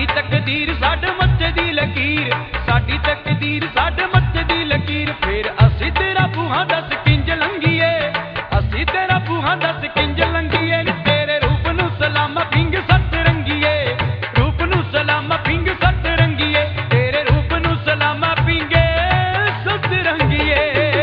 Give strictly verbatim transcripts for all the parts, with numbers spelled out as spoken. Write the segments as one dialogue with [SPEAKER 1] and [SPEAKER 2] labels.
[SPEAKER 1] ਸਾਡੀ ਤਕਦੀਰ ਸਾਡੇ ਮੱਥੇ ਦੀ ਲਕੀਰ, ਸਾਡੀ ਤਕਦੀਰ ਸਾਡੇ ਮੱਥੇ ਦੀ ਲਕੀਰ। ਫੇਰ ਅਸੀਂ ਤੇਰਾ ਬੂਹਾ ਦੱਸ ਕਿੰਜ ਲੰਘੀਏ, ਅਸੀਂ ਤੇਰਾ ਬੂਹਾ ਦੱਸ ਕਿੰਜ ਲੰਘੀਏ ਨੀ ਤੇਰੇ ਰੂਪ ਨੂੰ ਸਲਾਮਾ ਪਿੰਗ ਸੱਤ ਰੰਗੀਏ, ਰੂਪ ਨੂੰ ਸਲਾਮਾ ਪਿੰਗ ਸੱਤ ਰੰਗੀਏ, ਤੇਰੇ ਰੂਪ ਨੂੰ ਸਲਾਮਾ ਪਿੰਗੇ ਸੱਤ ਰੰਗੀਏ।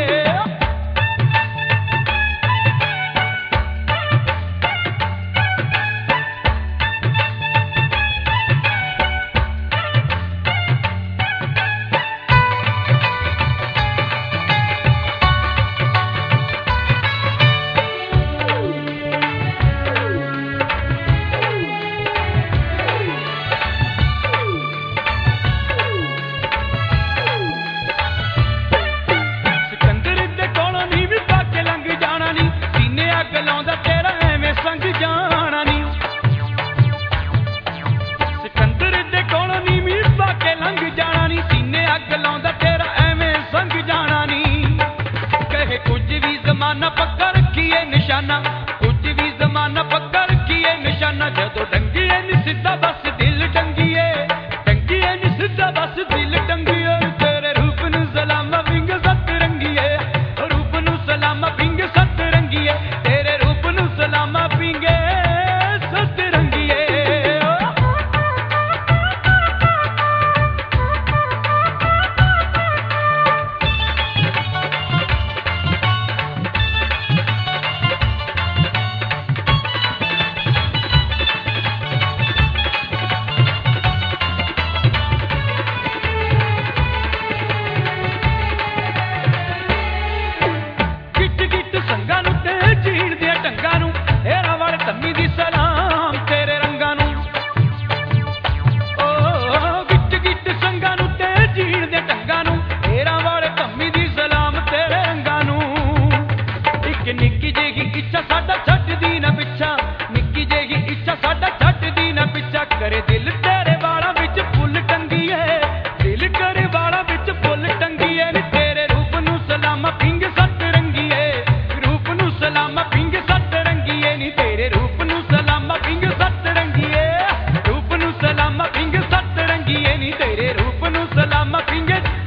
[SPEAKER 1] ਜ਼ਮਾਨਾ ਪੱਕਾ ਰੱਖੀਏ ਨਿਸ਼ਾਨਾ, ਕੁਝ ਵੀ ਜ਼ਮਾਨਾ ਪੱਕਾ ਰੱਖੀਏ ਨਿਸ਼ਾਨਾ। ਜਦੋਂ ਡੰਗੀਏ ਨੀ ਸਿੱਧਾ ਬਸ ਦਿਲ ਟੰਗੀਏ, ਟੰਗੀਏ ਨੀ ਸਿੱਧਾ ਬਸ ਦਿਲ ਟੰਗੀਏ। ਤੇਰੇ ਰੂਪ ਨੂੰ ਸਲਾਮਾ ਪਿੰਗ ਸੱਤ ਰੰਗੀਏ, ਰੂਪ ਨੂੰ ਸਲਾਮਾ ਪਿੰਗ ਸੱਤ ਰੰਗੀਏ, ਤੇਰੇ ਰੂਪ ਨੂੰ ਸਲਾਮਾ ਪਿੰਗੇ ਸੱਤ ਰੰਗੀਏ। ਨਿੱਕੀ ਜਿਹੀ ਇੱਛਾ ਸਾਡਾ ਛੱਡਦੀ ਨਾ ਪਿੱਛਾ, ਨਿੱਕੀ ਜਿਹੀ ਇੱਛਾ ਸਾਡਾ ਛੱਡਦੀ ਨਾ ਪਿੱਛਾ। ਕਰੇ ਦਿਲ ਤੇਰੇ ਵਾਲਾਂ ਵਿੱਚ ਫੁੱਲ ਟੰਗੀਏ, ਦਿਲ ਕਰੇ ਵਾਲਾਂ ਵਿੱਚ ਫੁੱਲ ਟੰਗੀਏ ਨੀ ਤੇਰੇ ਰੂਪ ਨੂੰ ਸਲਾਮਾ ਪਿੰਗ ਸੱਤ ਰੰਗੀਏ, ਰੂਪ ਨੂੰ ਸਲਾਮਾ ਪਿੰਗ ਸੱਤ ਰੰਗੀਏ ਨੀ ਤੇਰੇ ਰੂਪ ਨੂੰ ਸਲਾਮਾ ਪਿੰਗ ਸੱਤ ਰੰਗੀਏ, ਰੂਪ ਨੂੰ ਸਲਾਮਾ ਪਿੰਗ ਸੱਤ ਰੰਗੀਏ ਨੀ ਤੇਰੇ ਰੂਪ ਨੂੰ ਸਲਾਮਾ ਪਿੰਗ